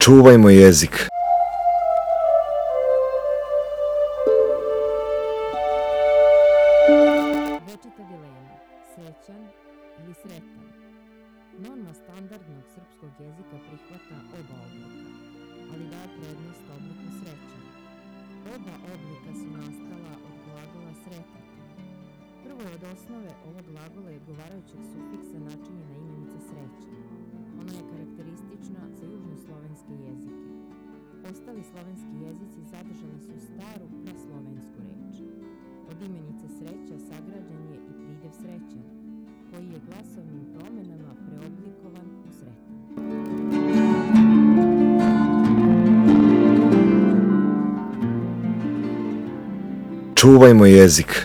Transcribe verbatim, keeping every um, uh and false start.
Čuvajmo jezik. Večita dilema, srećan ili sretan. Norma standardnog srpskog jezika prihvata oba oblika, ali daje prednost obliku srećan. Oba oblika su nastala od glagola sretati. Prvo je od osnove ovog glagola i odgovarajućeg sufiksa načinjena imenica srećan. Ona je karakteristična za južnoslovenske jezike. Ostali slovenski jezici zadržali su staru praslovensku reč. Od imenice sreća sagrađen je i pridev srećan, koji je glasovnim promenama preoblikovan u sretan. Čuvajmo jezik.